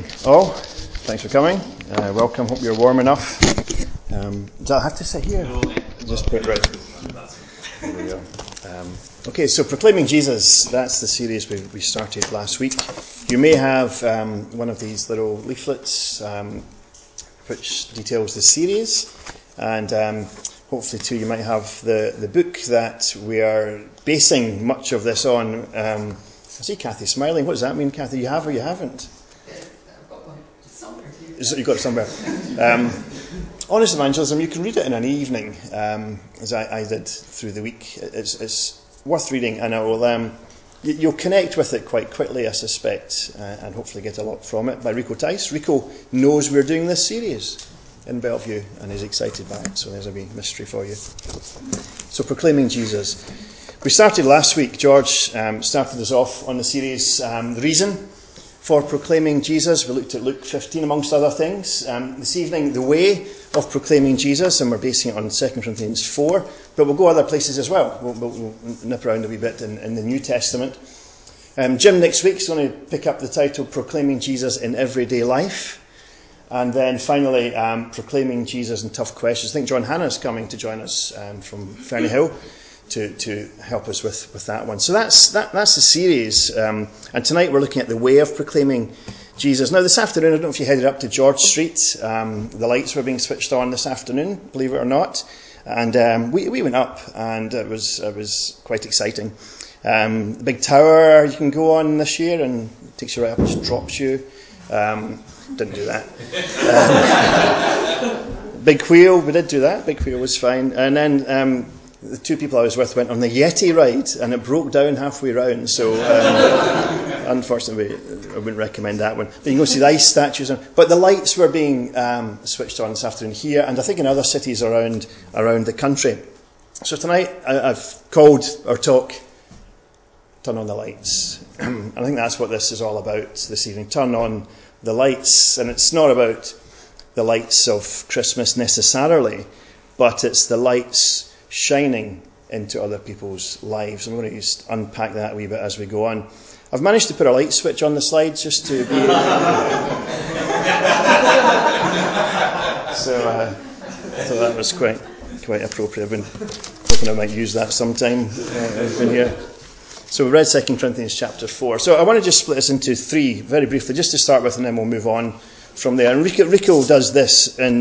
all. Thanks for coming. Welcome. Hope you're warm enough. Do I have to sit here? Just put right. There we go. Okay, so Proclaiming Jesus, that's the series we started last week. You may have one of these little leaflets which details the series, and hopefully too you might have the book that we are basing much of this on. I see Kathy smiling. What does that mean, Kathy? You have or you haven't? I've got one somewhere. You've got it somewhere. Honest Evangelism, you can read it in an evening, as I did through the week. It's worth reading, and it will, you'll connect with it quite quickly, I suspect, and hopefully get a lot from it, by Rico Tice. Rico knows we're doing this series in Bellevue and is excited by it, so there's a wee mystery for you. So, Proclaiming Jesus. We started last week. George started us off on the series, The Reason for Proclaiming Jesus. We looked at Luke 15, amongst other things. This evening, The Way of Proclaiming Jesus, and we're basing it on 2 Corinthians 4, but we'll go other places as well. We'll nip around a wee bit in the New Testament. Jim next week is going to pick up the title Proclaiming Jesus in Everyday Life, and then finally Proclaiming Jesus in Tough Questions. I think John Hannah's coming to join us from Fernyhill to help us with that one. So that's the series, and tonight we're looking at the way of proclaiming Jesus. Now this afternoon, I don't know if you headed up to George Street, the lights were being switched on this afternoon, believe it or not, and we went up, and it was quite exciting. The big tower you can go on this year, and it takes you right up, just drops you. Didn't do that. Big wheel, we did do that. Big wheel was fine, and then the two people I was with went on the Yeti ride, and it broke down halfway round, so unfortunately I wouldn't recommend that one. But you can go see the ice statues. But the lights were being switched on this afternoon here, and I think in other cities around the country. So tonight I've called our talk Turn on the Lights. And I think that's what this is all about this evening. Turn on the lights. And it's not about the lights of Christmas necessarily, but it's the lights shining into other people's lives. I'm going to just unpack that a wee bit as we go on. I've managed to put a light switch on the slides just to be... so that was quite appropriate. I've been hoping I might use that sometime. I've been here. So we read 2 Corinthians chapter 4. So I want to just split this into three, very briefly, just to start with, and then we'll move on from there. And Rico does this in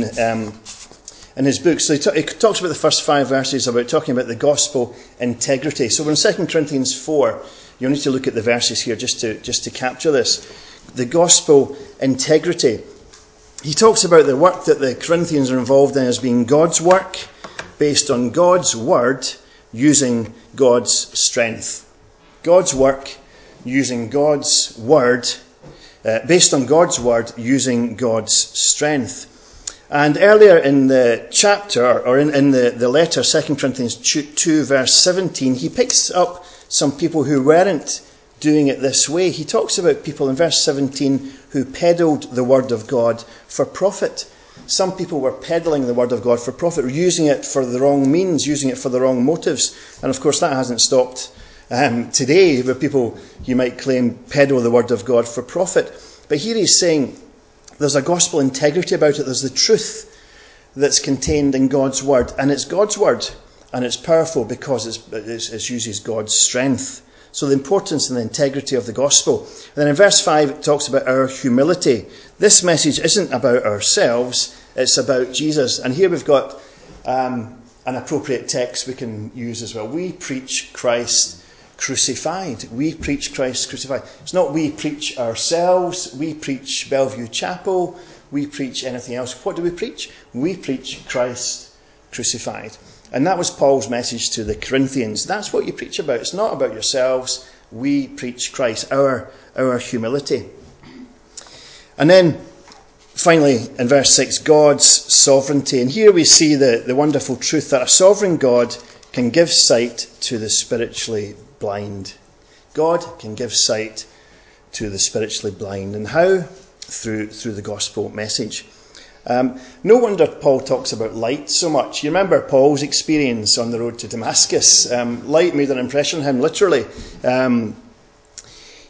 his book. So he talks about the first 5 verses about talking about the gospel integrity. So in 2 Corinthians 4, you'll need to look at the verses here just to capture this. The gospel integrity. He talks about the work that the Corinthians are involved in as being God's work, based on God's word, using God's strength. God's work, using God's word, based on God's word, using God's strength. And earlier in the chapter, or in the letter, 2 Corinthians 2, verse 17, he picks up some people who weren't doing it this way. He talks about people in verse 17 who peddled the word of God for profit. Some people were peddling the word of God for profit, using it for the wrong means, using it for the wrong motives. And of course that hasn't stopped today, where people, you might claim, peddle the word of God for profit. But here he's saying there's a gospel integrity about it. There's the truth that's contained in God's word. And it's God's word. And it's powerful because it uses God's strength. So the importance and the integrity of the gospel. And then in verse 5 it talks about our humility. This message isn't about ourselves. It's about Jesus. And here we've got an appropriate text we can use as well. We preach Christ crucified. We preach Christ crucified. It's not we preach ourselves. We preach Bellevue Chapel. We preach anything else. What do we preach? We preach Christ crucified. And that was Paul's message to the Corinthians. That's what you preach about. It's not about yourselves. We preach Christ, our humility. And then finally in verse 6, God's sovereignty. And here we see the wonderful truth that a sovereign God can give sight to the spiritually blind. God can give sight to the spiritually blind. And how? Through the gospel message. No wonder Paul talks about light so much. You remember Paul's experience on the road to Damascus. Light made an impression on him, literally.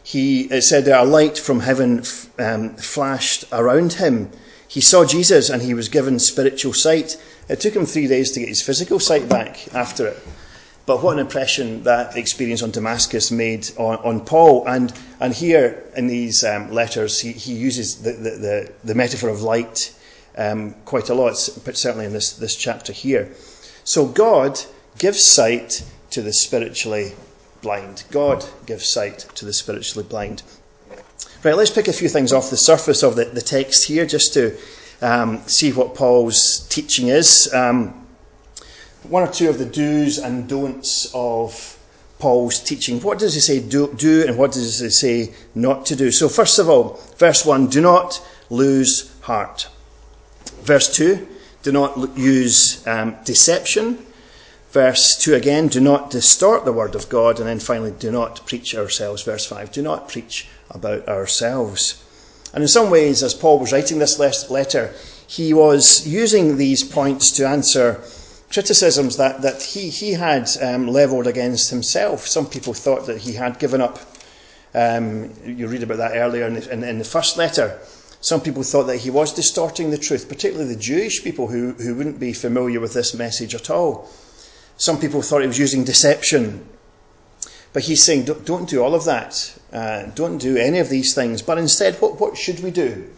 it said that a light from heaven flashed around him. He saw Jesus and he was given spiritual sight. It took him 3 days to get his physical sight back after it. But what an impression that experience on Damascus made on Paul. And here in these letters, he uses the metaphor of light quite a lot, but certainly in this chapter here. So God gives sight to the spiritually blind. God gives sight to the spiritually blind. Right, let's pick a few things off the surface of the text here just to see what Paul's teaching is. One or two of the do's and don'ts of Paul's teaching. What does he say do and what does he say not to do? So first of all, verse 1, do not lose heart. Verse 2, do not use deception. Verse 2 again, do not distort the word of God. And then finally, do not preach ourselves. Verse 5, do not preach about ourselves. And in some ways, as Paul was writing this letter, he was using these points to answer criticisms that he had levelled against himself. Some people thought that he had given up. You read about that earlier in the first letter. Some people thought that he was distorting the truth, particularly the Jewish people who wouldn't be familiar with this message at all. Some people thought he was using deception. But he's saying, don't do all of that. Don't do any of these things. But instead, what should we do?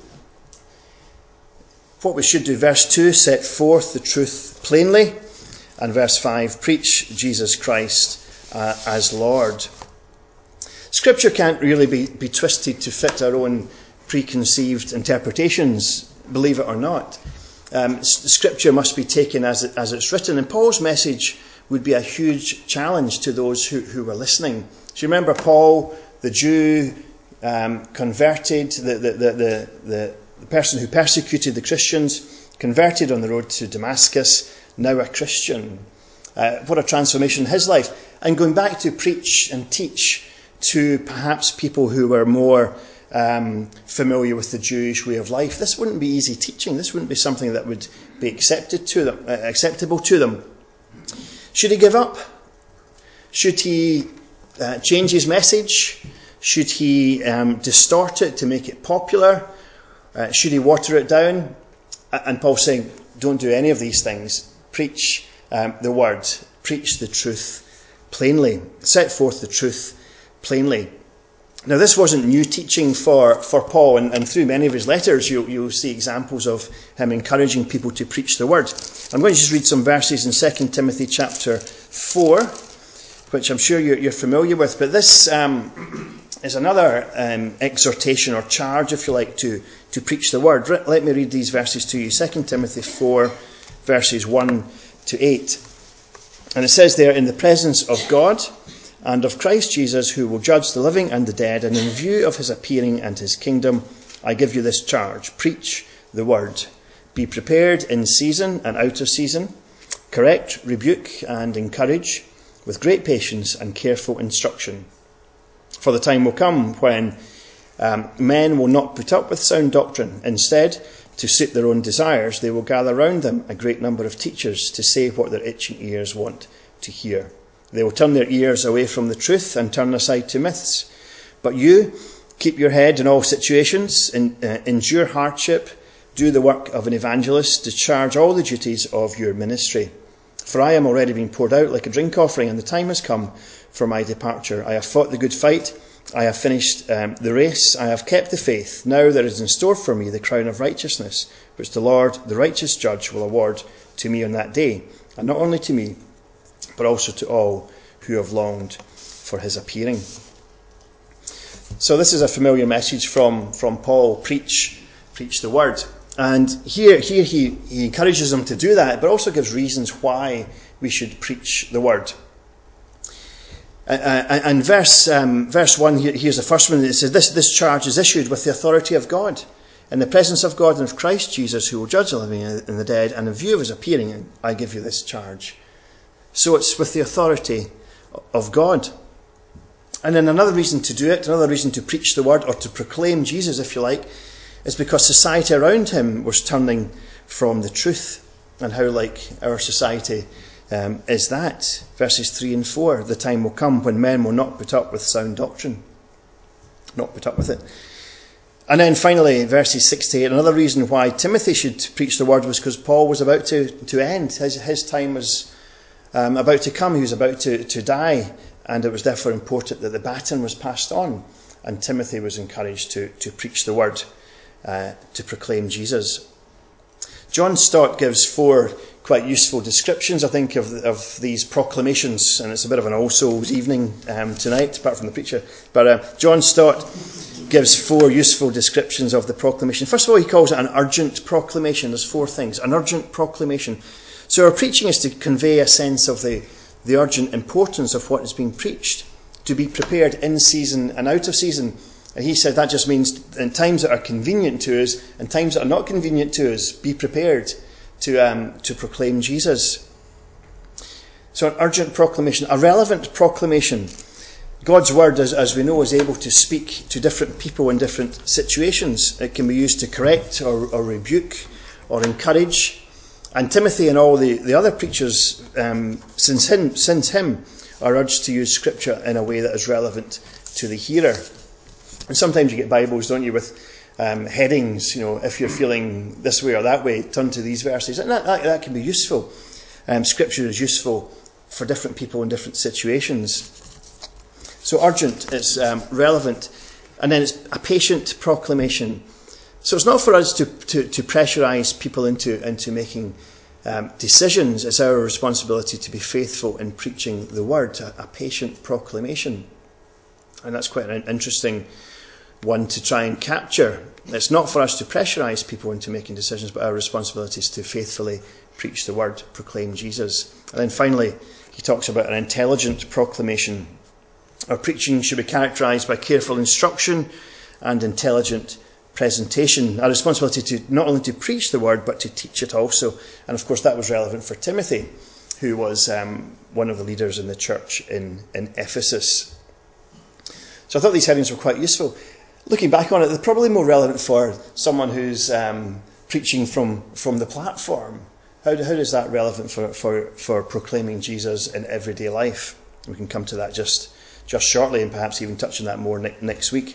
What we should do, verse 2, set forth the truth plainly. And verse 5, preach Jesus Christ as Lord. Scripture can't really be twisted to fit our own preconceived interpretations, believe it or not. Scripture must be taken as it's written. And Paul's message would be a huge challenge to those who were listening. So you remember Paul, the Jew, converted, the person who persecuted the Christians, converted on the road to Damascus, now a Christian. What a transformation in his life. And going back to preach and teach to perhaps people who were more familiar with the Jewish way of life. This wouldn't be easy teaching. This wouldn't be something that would be acceptable to them. Should he give up? Should he change his message? Should he distort it to make it popular? Should he water it down? And Paul's saying, don't do any of these things. Preach the word. Preach the truth plainly. Set forth the truth plainly. Now, this wasn't new teaching for Paul, and through many of his letters, you'll see examples of him encouraging people to preach the word. I'm going to just read some verses in 2 Timothy chapter 4, which I'm sure you're familiar with, but this is another exhortation or charge, if you like, to preach the word. Let me read these verses to you. 2 Timothy 4, verses 1 to 8. And it says there, in the presence of God and of Christ Jesus, who will judge the living and the dead, and in view of his appearing and his kingdom, I give you this charge. Preach the word. Be prepared in season and out of season. Correct, rebuke, and encourage with great patience and careful instruction. For the time will come when men will not put up with sound doctrine. Instead, to suit their own desires, they will gather round them a great number of teachers to say what their itching ears want to hear. They will turn their ears away from the truth and turn aside to myths. But you, keep your head in all situations, endure hardship, do the work of an evangelist, discharge all the duties of your ministry. For I am already being poured out like a drink offering, and the time has come for my departure. I have fought the good fight, I have finished the race, I have kept the faith. Now there is in store for me the crown of righteousness, which the Lord, the righteous judge, will award to me on that day, and not only to me, but also to all who have longed for his appearing. So this is a familiar message from Paul, preach the word. And here he encourages them to do that, but also gives reasons why we should preach the word. And verse 1, here's the first one. It says, this charge is issued with the authority of God, in the presence of God and of Christ Jesus, who will judge the living and the dead, and in view of his appearing, I give you this charge. So it's with the authority of God. And then another reason to do it, another reason to preach the word, or to proclaim Jesus, if you like, is because society around him was turning from the truth. And how like our society is that? Verses 3 and 4, the time will come when men will not put up with sound doctrine. not put up with it. And then finally, verses 6 to 8, another reason why Timothy should preach the word was because Paul was about to end. His time was about to come. He was about to die. And it was therefore important that the baton was passed on. And Timothy was encouraged to preach the word, to proclaim Jesus. John Stott gives 4 quite useful descriptions, I think, of these proclamations. And it's a bit of an All Souls evening tonight, apart from the preacher. But John Stott gives 4 useful descriptions of the proclamation. First of all, he calls it an urgent proclamation. There's 4 things. An urgent proclamation. So our preaching is to convey a sense of the urgent importance of what is being preached, to be prepared in season and out of season. And he said that just means in times that are convenient to us and times that are not convenient to us, be prepared to proclaim Jesus. So an urgent proclamation, a relevant proclamation. God's word, as we know, is able to speak to different people in different situations. It can be used to correct or rebuke or encourage. And Timothy and all the other preachers since him are urged to use Scripture in a way that is relevant to the hearer. And sometimes you get Bibles, don't you, with headings, if you're feeling this way or that way, turn to these verses. And that can be useful. Scripture is useful for different people in different situations. So urgent, it's relevant, and then it's a patient proclamation. So it's not for us to pressurise people into making decisions. It's our responsibility to be faithful in preaching the word, a patient proclamation. And that's quite an interesting one to try and capture. It's not for us to pressurise people into making decisions, but our responsibility is to faithfully preach the word, proclaim Jesus. And then finally, he talks about an intelligent proclamation. Our preaching should be characterised by careful instruction and intelligent presentation. Our responsibility to not only to preach the word, but to teach it also. And of course that was relevant for Timothy, who was one of the leaders in the church in Ephesus. So I thought these headings were quite useful. Looking back on it, they're probably more relevant for someone who's preaching from the platform. How is that relevant for proclaiming Jesus in everyday life? We can come to that just shortly, and perhaps even touch on that more next week.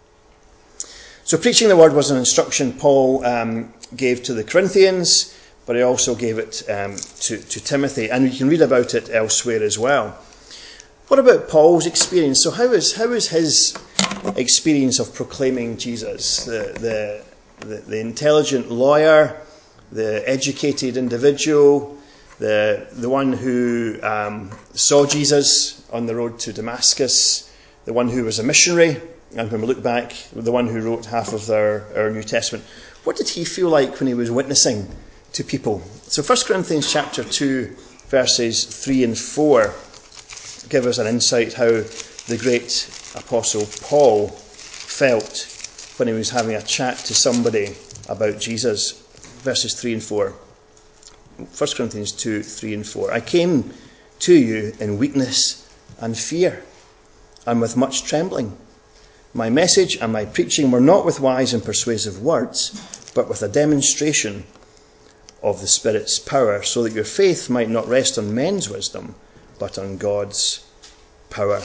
So preaching the word was an instruction Paul gave to the Corinthians, but he also gave it to Timothy, and you can read about it elsewhere as well. What about Paul's experience? So how is his experience of proclaiming Jesus? The intelligent lawyer, the educated individual, the one who saw Jesus on the road to Damascus, the one who was a missionary, and when we look back, the one who wrote half of our New Testament. What did he feel like when he was witnessing to people? So 1 Corinthians chapter 2, verses 3 and 4 give us an insight how the great apostle Paul felt when he was having a chat to somebody about Jesus. Verses 3 and 4. 1 Corinthians 2, 3 and 4. I came to you in weakness and fear, and with much trembling. My message and my preaching were not with wise and persuasive words, but with a demonstration of the Spirit's power, so that your faith might not rest on men's wisdom, but on God's power.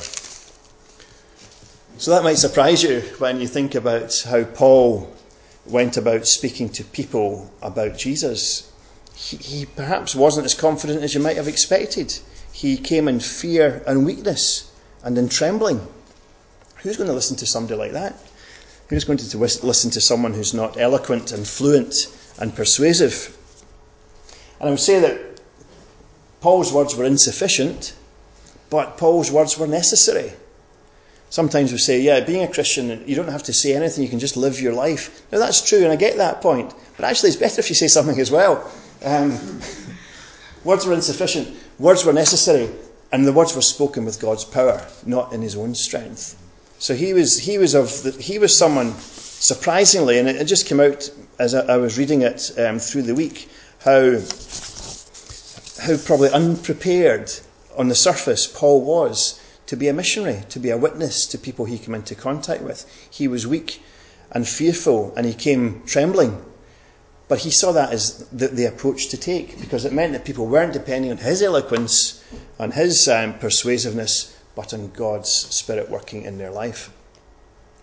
So that might surprise you when you think about how Paul went about speaking to people about Jesus. He perhaps wasn't as confident as you might have expected. He came in fear and weakness and in trembling. Who's going to listen to somebody like that? Who's going to listen to someone who's not eloquent and fluent and persuasive? And I would say that Paul's words were insufficient, but Paul's words were necessary. Sometimes we say, being a Christian, you don't have to say anything, you can just live your life. Now that's true, and I get that point. But actually it's better if you say something as well. Words were insufficient, words were necessary, and the words were spoken with God's power, not in his own strength. So he was someone, surprisingly, and it just came out as I was reading it through the week, how probably unprepared on the surface Paul was to be a missionary, to be a witness to people he came into contact with. He was weak and fearful, and he came trembling. But he saw that as the approach to take, because it meant that people weren't depending on his eloquence, on his persuasiveness, but on God's Spirit working in their life.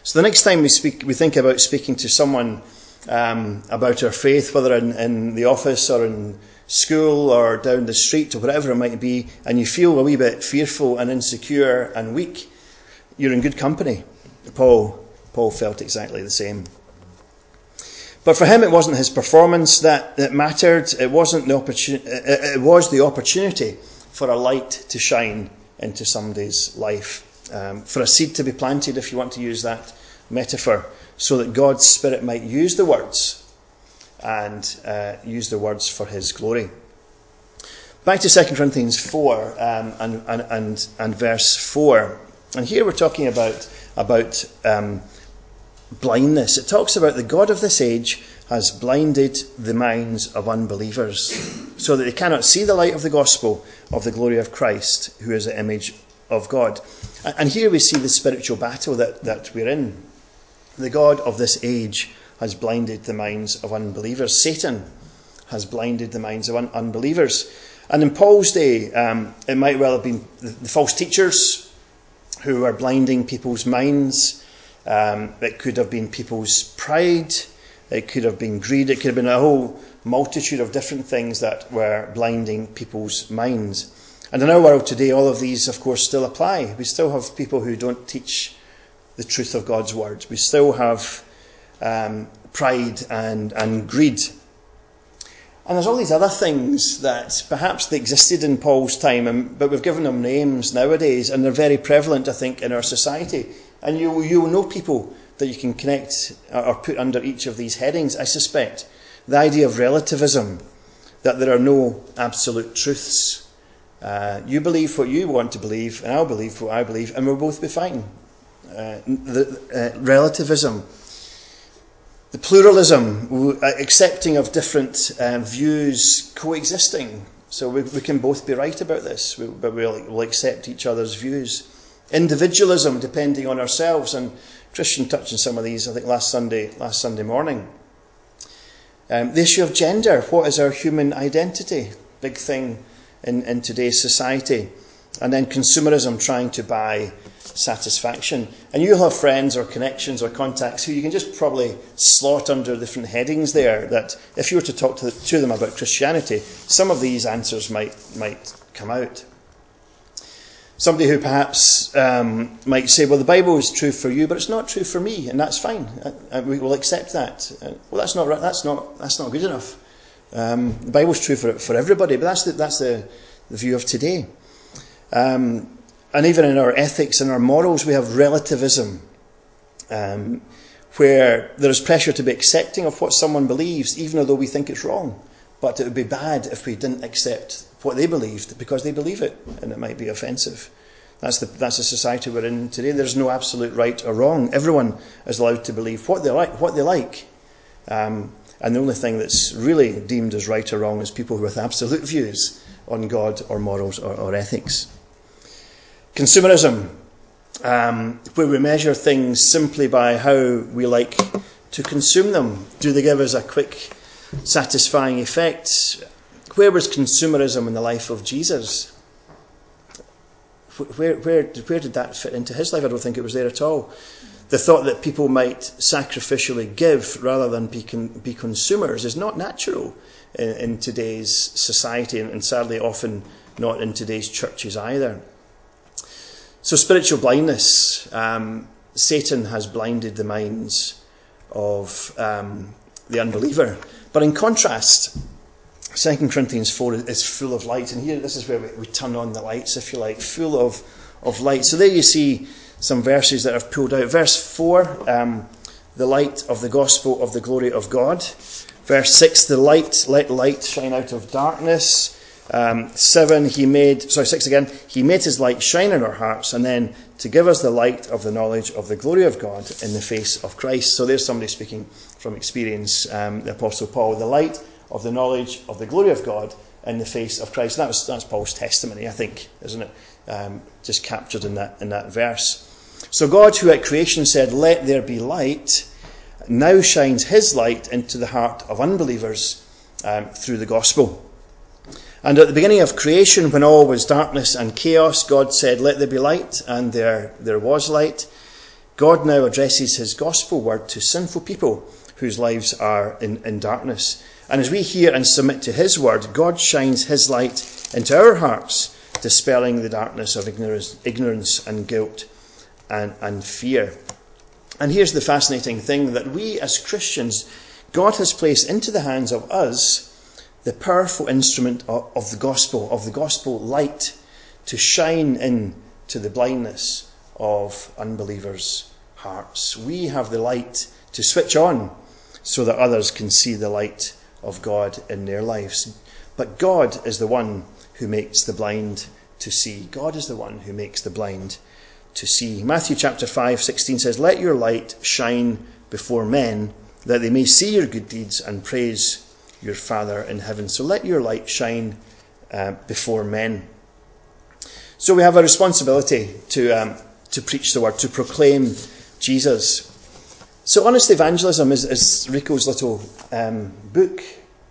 So the next time we think about speaking to someone about our faith, whether in the office or in school or down the street or whatever it might be, and you feel a wee bit fearful and insecure and weak, you're in good company. Paul felt exactly the same. But for him, it wasn't his performance that mattered. It wasn't the opportunity. It was the opportunity for a light to shine into somebody's life, for a seed to be planted, if you want to use that metaphor, so that God's Spirit might use the words and use the words for His glory. Back to 2 Corinthians 4 and verse 4, and here we're talking about blindness. It talks about the God of this age has blinded the minds of unbelievers so that they cannot see the light of the gospel of the glory of Christ, who is the image of God. And here we see the spiritual battle that we're in. The God of this age has blinded the minds of unbelievers. Satan has blinded the minds of unbelievers. And in Paul's day, it might well have been the false teachers who were blinding people's minds. It could have been people's pride. It could have been greed. It could have been a whole multitude of different things that were blinding people's minds. And in our world today, all of these, of course, still apply. We still have people who don't teach the truth of God's word. We still have pride and greed. And there's all these other things that perhaps they existed in Paul's time, but we've given them names nowadays, and they're very prevalent, I think, in our society. And you will know people that you can connect or put under each of these headings, I suspect. The idea of relativism, that there are no absolute truths. You believe what you want to believe, and I'll believe what I believe, and we'll both be fine. Relativism. The pluralism, accepting of different views coexisting. So we can both be right about this, but we'll accept each other's views. Individualism, depending on ourselves, and Christian touched on some of these, I think, last Sunday morning. The issue of gender, what is our human identity? Big thing in today's society. And then consumerism, trying to buy satisfaction. And you'll have friends or connections or contacts who you can just probably slot under different headings there, that if you were to talk to them about Christianity, some of these answers might come out. Somebody who perhaps might say, well, the Bible is true for you, but it's not true for me, and that's fine. We will accept that. Well, that's not right. That's not good enough. The Bible's true for everybody, but that's the view of today. And even in our ethics and our morals, we have relativism, where there is pressure to be accepting of what someone believes, even though we think it's wrong. But it would be bad if we didn't accept what they believed because they believe it, and it might be offensive. That's the society we're in today. There's no absolute right or wrong. Everyone is allowed to believe what they like. And the only thing that's really deemed as right or wrong is people with absolute views on God or morals or ethics. Consumerism, where we measure things simply by how we like to consume them. Do they give us a quick, satisfying effect? Where was consumerism in the life of Jesus? Where did that fit into his life? I don't think it was there at all. The thought that people might sacrificially give rather than be consumers is not natural in today's society, and sadly often not in today's churches either. So spiritual blindness, Satan has blinded the minds of the unbeliever. But in contrast, 2 Corinthians 4 is full of light. And here, this is where we turn on the lights, if you like, full of light. So there you see some verses that I've pulled out. Verse 4, the light of the gospel of the glory of God. Verse 6, let light shine out of darkness. 7, 6 again, he made his light shine in our hearts, and then to give us the light of the knowledge of the glory of God in the face of Christ. So there's somebody speaking from experience, the Apostle Paul, the light of the knowledge of the glory of God in the face of Christ. That's Paul's testimony, I think, isn't it? Just captured in that verse. So God, who at creation said, let there be light, now shines his light into the heart of unbelievers through the gospel. And at the beginning of creation, when all was darkness and chaos, God said, let there be light, and there was light. God now addresses his gospel word to sinful people whose lives are in darkness. And as we hear and submit to his word, God shines his light into our hearts, dispelling the darkness of ignorance and guilt and fear. And here's the fascinating thing, that we as Christians, God has placed into the hands of us the powerful instrument of the gospel light, to shine into the blindness of unbelievers' hearts. We have the light to switch on so that others can see the light of God in their lives. But God is the one who makes the blind to see. God is the one who makes the blind to see. Matthew chapter 5:16 says, "Let your light shine before men, that they may see your good deeds and praise your Father in heaven." So let your light shine before men. So we have a responsibility to preach the word, to proclaim Jesus. So Honest Evangelism is Rico's little book.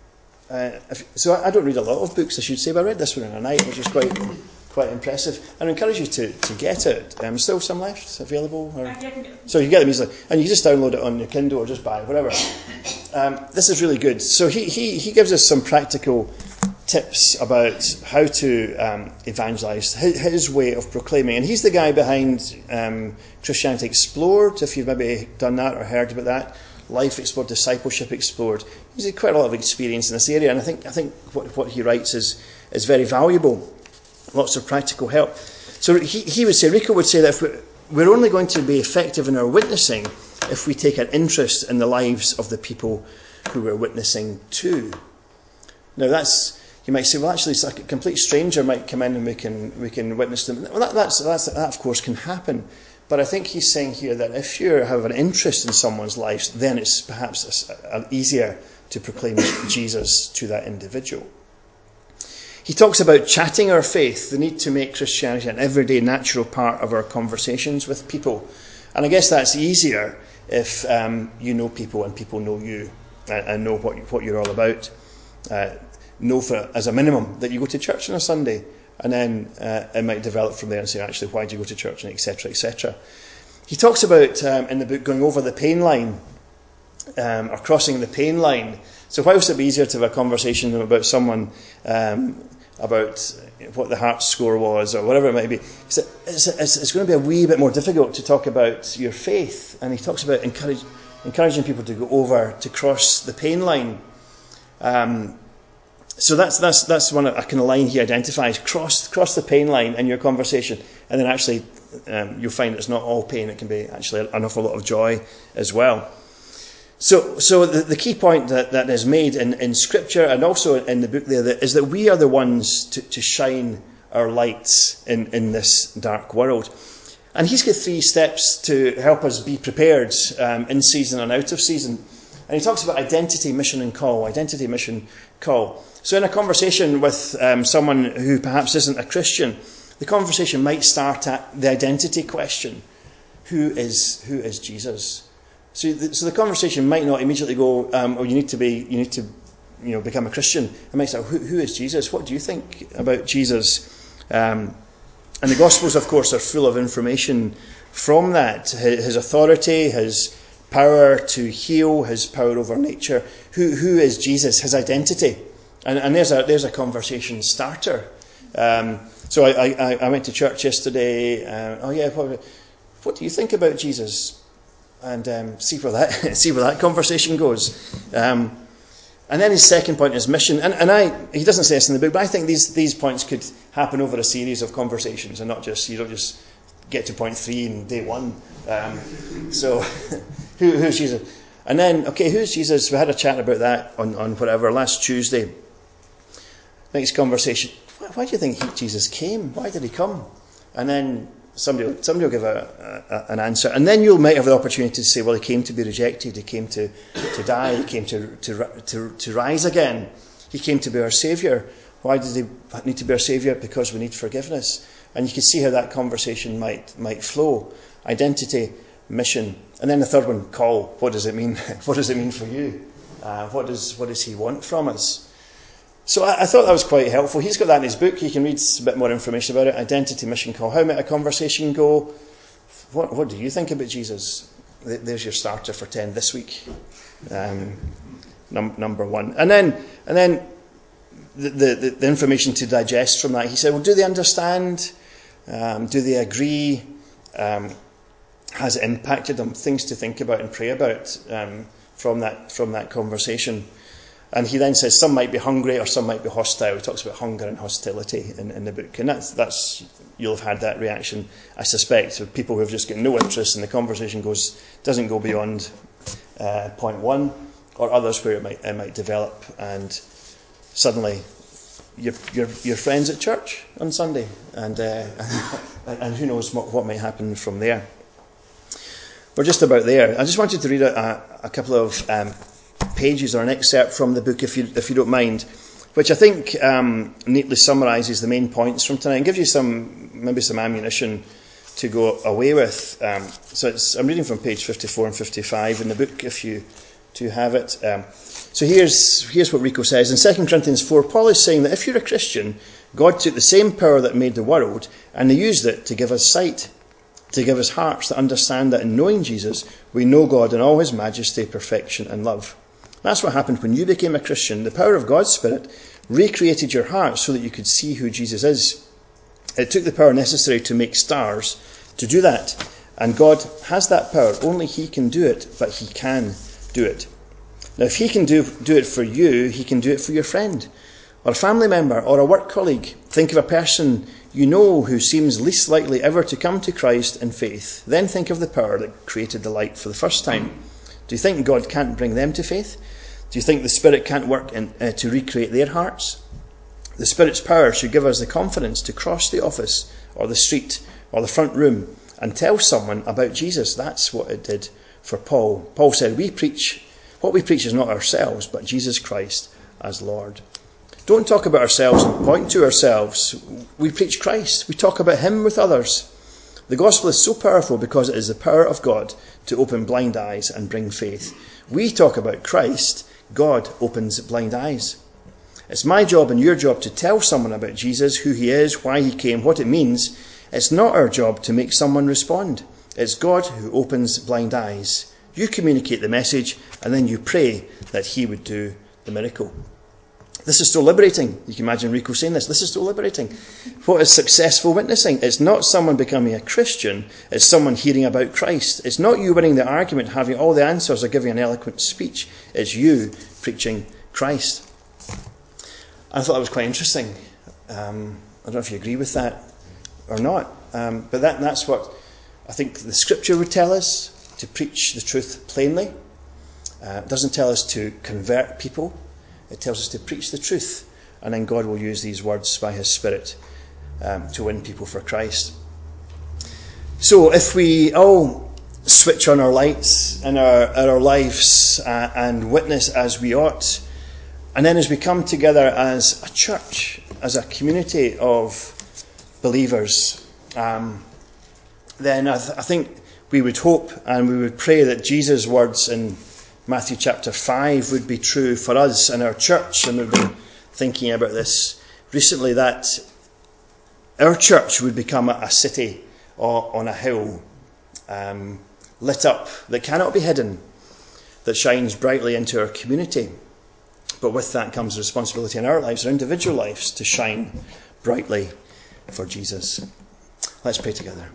So I don't read a lot of books, I should say, but I read this one in a night, which is quite impressive. And I encourage you to get it. Still some left available? Or? So you get them easily. And you just download it on your Kindle or just buy it, whatever. This is really good. So he gives us some practical tips about how to evangelize, his way of proclaiming. And he's the guy behind Christianity Explored, if you've maybe done that or heard about that. Life Explored, Discipleship Explored. He's had quite a lot of experience in this area, and I think what he writes is very valuable. Lots of practical help. So Rico would say that if we're only going to be effective in our witnessing if we take an interest in the lives of the people who we're witnessing to. Now you might say, well, actually, it's like a complete stranger might come in and we can witness them. Well, that of course can happen. But I think he's saying here that if you have an interest in someone's lives, then it's perhaps easier to proclaim Jesus to that individual. He talks about chatting our faith, the need to make Christianity an everyday, natural part of our conversations with people. And I guess that's easier if you know people and people know you and know what you're all about. Know as a minimum that you go to church on a Sunday, and then it might develop from there and say, actually, why do you go to church, and etc., etc. He talks about, in the book, going over the pain line, or crossing the pain line. So whilst it'd be easier to have a conversation about someone, about what the heart score was, or whatever it might be, it's going to be a wee bit more difficult to talk about your faith. And he talks about encouraging people to cross the pain line. So that's one a kind of line he identifies. Cross the pain line in your conversation, and then actually you'll find it's not all pain. It can be actually an awful lot of joy as well. So the key point that is made in Scripture and also in the book there is that we are the ones to shine our lights in this dark world. And he's got 3 steps to help us be prepared in season and out of season. And he talks about identity, mission, and call. Identity, mission, call. So in a conversation with someone who perhaps isn't a Christian, the conversation might start at the identity question. Who is Jesus? So the conversation might not immediately go, you need to become a Christian. It might start, who is Jesus? What do you think about Jesus? And the Gospels, of course, are full of information from that. His authority, his power to heal, his power over nature. Who is Jesus? His identity. And there's a conversation starter. So I went to church yesterday. What do you think about Jesus? And see where that conversation goes. And then his second point is mission. And he doesn't say this in the book, but I think these points could happen over a series of conversations, and not just, you don't just get to point 3 in day 1. So who's Jesus? And then, who's Jesus? We had a chat about that on whatever, last Tuesday. Next conversation, why do you think Jesus came? Why did he come? And then somebody will give an answer. And then you might have the opportunity to say, well, he came to be rejected, he came to die, he came to rise again. He came to be our Saviour. Why did he need to be our Saviour? Because we need forgiveness. And you can see how that conversation might flow. Identity, mission. And then the third one, call. What does it mean? What does it mean for you? What does he want from us? So I thought that was quite helpful. He's got that in his book. You can read a bit more information about it. Identity, mission, call. How might a conversation go? what do you think about Jesus? There's your starter for 10 this week. Number one. And then the information to digest from that. He said, well, do they understand? Do they agree? Has it impacted them? Things to think about and pray about from that conversation. And he then says some might be hungry or some might be hostile. He talks about hunger and hostility in the book. And that's you'll have had that reaction, I suspect, of people who have just got no interest and the conversation doesn't go beyond point one, or others where it might develop and suddenly you're friends at church on Sunday, and who knows what might happen from there. We're just about there. I just wanted to read a couple of pages or an excerpt from the book, if you don't mind, which I think neatly summarises the main points from tonight and gives you maybe some ammunition to go away with. I'm reading from page 54 and 55 in the book, if you do have it. So here's what Rico says. In 2 Corinthians 4, Paul is saying that if you're a Christian, God took the same power that made the world and he used it to give us sight, to give us hearts that understand that in knowing Jesus, we know God in all his majesty, perfection and love. That's what happened when you became a Christian. The power of God's Spirit recreated your heart so that you could see who Jesus is. It took the power necessary to make stars to do that. And God has that power. Only he can do it, but he can do it. Now, if he can do it for you, he can do it for your friend or a family member or a work colleague. Think of a person you know who seems least likely ever to come to Christ in faith. Then think of the power that created the light for the first time. Do you think God can't bring them to faith? Do you think the Spirit can't work to recreate their hearts? The Spirit's power should give us the confidence to cross the office or the street or the front room and tell someone about Jesus. That's what it did for Paul. Paul said, what we preach is not ourselves, but Jesus Christ as Lord. Don't talk about ourselves and point to ourselves. We preach Christ. We talk about him with others. The gospel is so powerful because it is the power of God to open blind eyes and bring faith. We talk about Christ. God opens blind eyes. It's my job and your job to tell someone about Jesus, who he is, why he came, what it means. It's not our job to make someone respond. It's God who opens blind eyes. You communicate the message and then you pray that he would do the miracle. This is so liberating. You can imagine Rico saying this. This is so liberating. What is successful witnessing? It's not someone becoming a Christian. It's someone hearing about Christ. It's not you winning the argument, having all the answers, or giving an eloquent speech. It's you preaching Christ. I thought that was quite interesting. I don't know if you agree with that or not. But that's what I think the Scripture would tell us, to preach the truth plainly. It doesn't tell us to convert people. It tells us to preach the truth, and then God will use these words by his Spirit to win people for Christ. So if we all switch on our lights in our lives and witness as we ought, and then as we come together as a church, as a community of believers, then I think we would hope and we would pray that Jesus' words in Matthew chapter 5 would be true for us and our church. And we've been thinking about this recently, that our church would become a city on a hill, lit up, that cannot be hidden, that shines brightly into our community. But with that comes a responsibility in our lives, our individual lives, to shine brightly for Jesus. Let's pray together.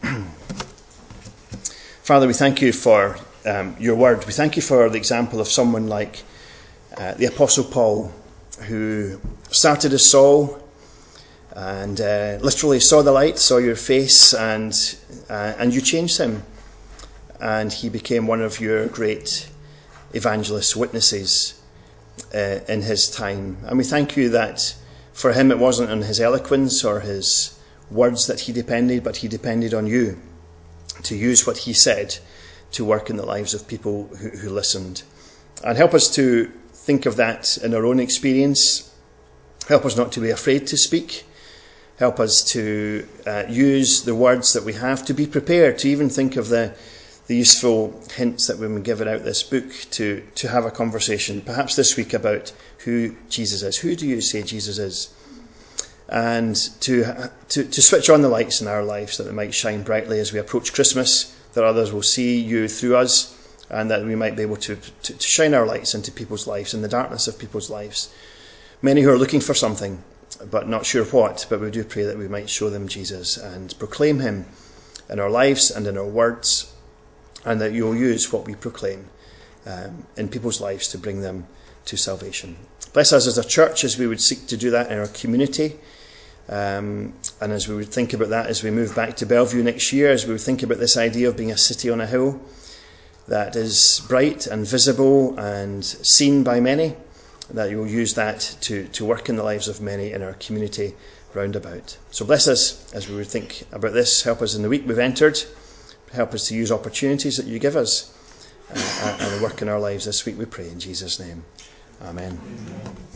Father, we thank you for your word. We thank you for the example of someone like the Apostle Paul, who started as Saul and literally saw the light, saw your face, and you changed him. And he became one of your great evangelist witnesses in his time. And we thank you that for him it wasn't on his eloquence or his words that he depended, but he depended on you to use what he said to work in the lives of people who listened. And help us to think of that in our own experience. Help us not to be afraid to speak. Help us to use the words that we have, to be prepared to even think of the useful hints that we've been given out this book, to have a conversation, perhaps this week, about who Jesus is. Who do you say Jesus is? and to switch on the lights in our lives, that they might shine brightly as we approach Christmas, that others will see you through us, and that we might be able to shine our lights into people's lives, in the darkness of people's lives. Many who are looking for something, but not sure what, but we do pray that we might show them Jesus and proclaim him in our lives and in our words, and that you'll use what we proclaim in people's lives to bring them to salvation. Bless us as a church as we would seek to do that in our community, and as we would think about that as we move back to Bellevue next year, as we would think about this idea of being a city on a hill that is bright and visible and seen by many, that you will use that to work in the lives of many in our community round about. So bless us as we would think about this. Help us in the week we've entered. Help us to use opportunities that you give us and work in our lives this week, we pray in Jesus' name. Amen.